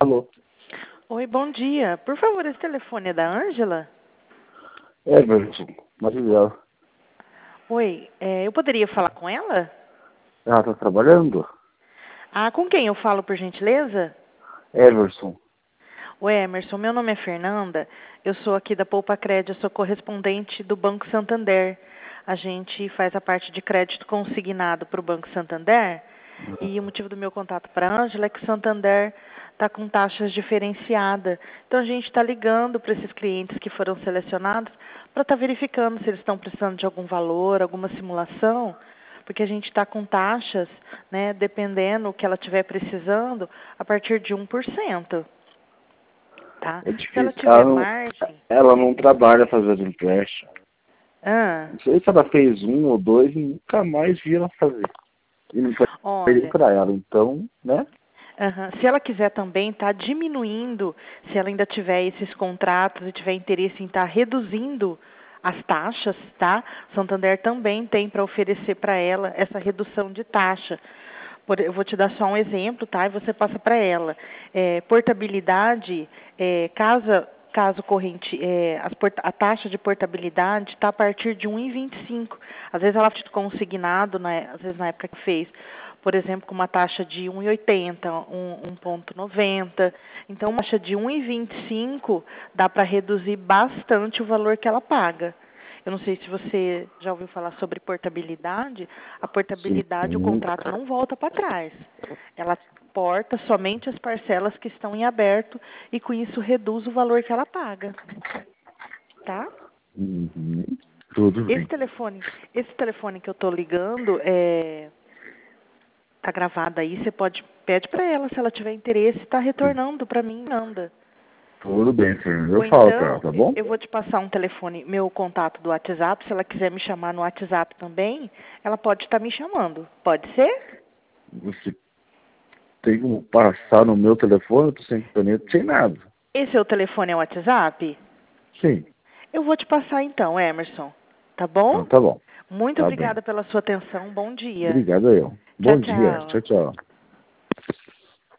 Alô? Oi, bom dia. Por favor, esse telefone é da Ângela? Everson, Marizela. Oi, eu poderia falar com ela? Ela tá trabalhando? Ah, com quem eu falo, por gentileza? Everson. Oi, Emerson, meu nome é Fernanda. Eu sou aqui da Poupa Crédito, sou correspondente do Banco Santander. A gente faz a parte de crédito consignado para o Banco Santander. E o motivo do meu contato para a Ângela é que o Santander está com taxas diferenciadas. Então, a gente está ligando para esses clientes que foram selecionados para estar verificando se eles estão precisando de algum valor, alguma simulação, porque a gente está com taxas, né, dependendo o que ela estiver precisando, a partir de 1%. Tá? É Se ela difícil. tiver margem... Ela não trabalha fazendo empréstimo. Ah, Não sei se ela fez um ou dois e nunca mais vi ela fazer. E não foi olha... pra ela. Então, né? Se ela quiser também estar diminuindo, se ela ainda tiver esses contratos e tiver interesse em estar reduzindo as taxas, tá? Santander também tem para oferecer para ela essa redução de taxa. Eu vou te dar só um exemplo, tá? E você passa para ela. Portabilidade, caso corrente, a taxa de portabilidade está a partir de 1,25. Às vezes ela fica consignado, né, às vezes na época que fez, por exemplo, com uma taxa de 1,80, 1,90. Então, uma taxa de 1,25 dá para reduzir bastante o valor que ela paga. Eu não sei se você já ouviu falar sobre portabilidade. A Sim. portabilidade, o contrato não volta para trás. Ela porta somente as parcelas que estão em aberto e com isso reduz o valor que ela paga. Tá? Uhum. Tudo Esse bem. telefone que eu estou ligando tá gravado aí, você pede para ela, se ela tiver interesse, está retornando para mim, anda. Tudo bem, Fernando. Eu Ou falo pra ela, então, tá bom? eu vou te passar um telefone, meu contato do WhatsApp, se ela quiser me chamar no WhatsApp também, ela pode estar me chamando. Pode ser? Você tem como passar no meu telefone? Eu tô sem caneta, sem nada. Esse é o telefone é o WhatsApp? Sim. Eu vou te passar então, Emerson. Tá Então bom? tá bom. Muito Tá bem. obrigada pela sua atenção. Bom dia. Obrigado eu. Tchau, Bom dia. tchau. Tchau, tchau.